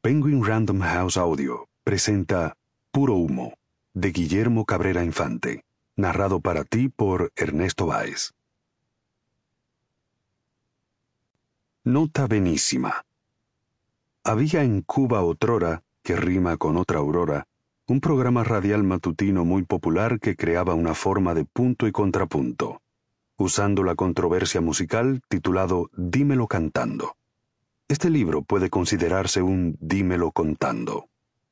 Penguin Random House Audio presenta Puro Humo, de Guillermo Cabrera Infante, narrado para ti por Ernesto Báez. Nota benísima. Había en Cuba otrora, que rima con otra aurora, un programa radial matutino muy popular que creaba una forma de punto y contrapunto, usando la controversia musical titulado Dímelo cantando. Este libro puede considerarse un dímelo contando.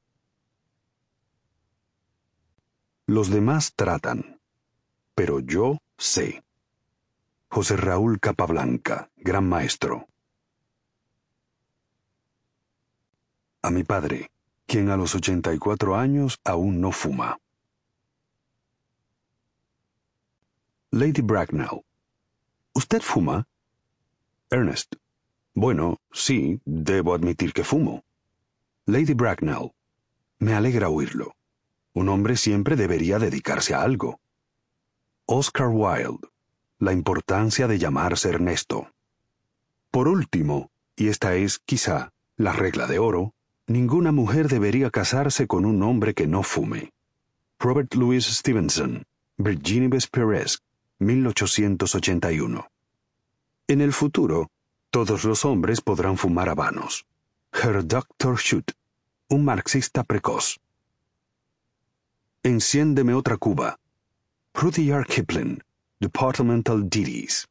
Los demás tratan, pero yo sé. José Raúl Capablanca, gran maestro. A mi padre, quien a los 84 años aún no fuma. Lady Bracknell. ¿Usted fuma? Ernest. Bueno, sí, debo admitir que fumo. Lady Bracknell. Me alegra oírlo. Un hombre siempre debería dedicarse a algo. Oscar Wilde. La importancia de llamarse Ernesto. Por último, y esta es, quizá, la regla de oro, ninguna mujer debería casarse con un hombre que no fume. Robert Louis Stevenson, Virginie Vesperesque, 1881. En el futuro, todos los hombres podrán fumar habanos. Herr Dr. Schutt, un marxista precoz. Enciéndeme otra cuba. Rudyard Kipling, Departmental Ditties.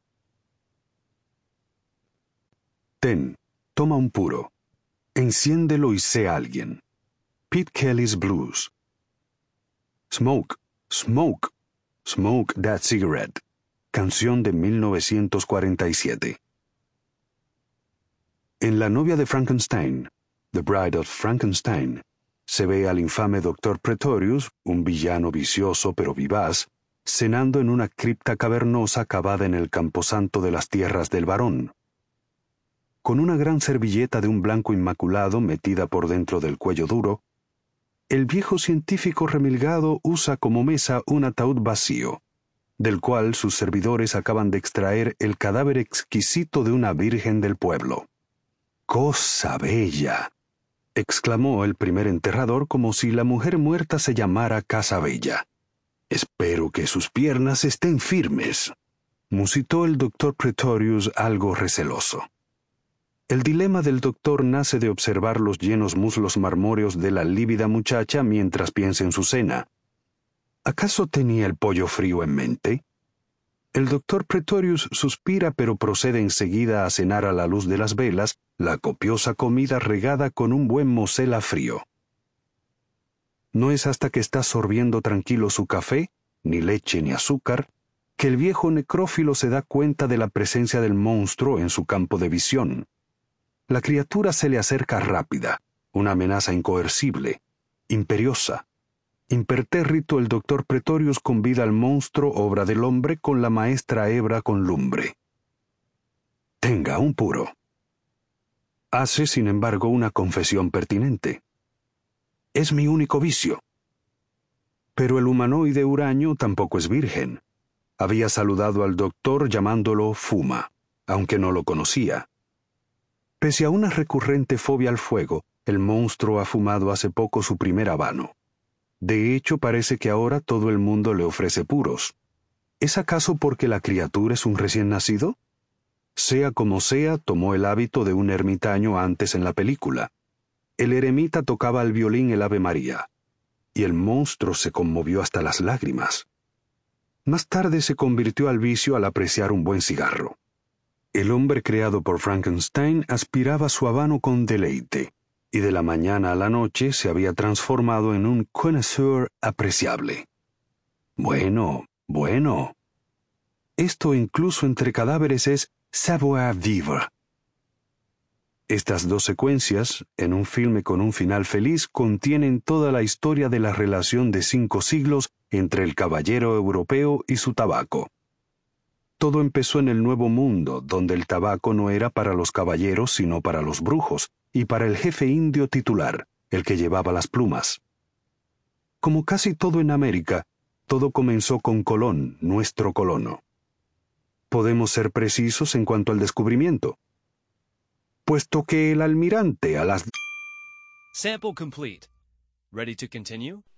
Ten, toma un puro. Enciéndelo y sé alguien. Pete Kelly's Blues. Smoke, smoke, smoke that cigarette. Canción de 1947. En La novia de Frankenstein, The Bride of Frankenstein, se ve al infame Dr. Pretorius, un villano vicioso pero vivaz, cenando en una cripta cavernosa cavada en el camposanto de las tierras del varón. Con una gran servilleta de un blanco inmaculado metida por dentro del cuello duro, el viejo científico remilgado usa como mesa un ataúd vacío, del cual sus servidores acaban de extraer el cadáver exquisito de una virgen del pueblo. «¡Cosa bella!», exclamó el primer enterrador como si la mujer muerta se llamara Casa Bella. «Espero que sus piernas estén firmes», musitó el doctor Pretorius algo receloso. El dilema del doctor nace de observar los llenos muslos marmóreos de la lívida muchacha mientras piensa en su cena. ¿Acaso tenía el pollo frío en mente? El doctor Pretorius suspira pero procede enseguida a cenar a la luz de las velas la copiosa comida regada con un buen mosela frío. No es hasta que está sorbiendo tranquilo su café, ni leche ni azúcar, que el viejo necrófilo se da cuenta de la presencia del monstruo en su campo de visión. La criatura se le acerca rápida, una amenaza incoercible, imperiosa. Impertérrito, el doctor Pretorius convida al monstruo obra del hombre con la maestra hebra con lumbre. Tenga un puro. Hace, sin embargo, una confesión pertinente. Es mi único vicio. Pero el humanoide huraño tampoco es virgen. Había saludado al doctor llamándolo Fuma, aunque no lo conocía. Pese a una recurrente fobia al fuego, el monstruo ha fumado hace poco su primer habano. De hecho, parece que ahora todo el mundo le ofrece puros. ¿Es acaso porque la criatura es un recién nacido? Sea como sea, tomó el hábito de un ermitaño antes en la película. El eremita tocaba al violín el Ave María, y el monstruo se conmovió hasta las lágrimas. Más tarde se convirtió al vicio al apreciar un buen cigarro. El hombre creado por Frankenstein aspiraba su habano con deleite, y de la mañana a la noche se había transformado en un connoisseur apreciable. Bueno, bueno. Esto incluso entre cadáveres es savoir-vivre. Estas dos secuencias, en un filme con un final feliz, contienen toda la historia de la relación de 5 siglos entre el caballero europeo y su tabaco. Todo empezó en el Nuevo Mundo, donde el tabaco no era para los caballeros sino para los brujos, y para el jefe indio titular, el que llevaba las plumas. Como casi todo en América, todo comenzó con Colón, nuestro colono. Podemos ser precisos en cuanto al descubrimiento. Puesto que el almirante a las Sample complete. Ready to continue?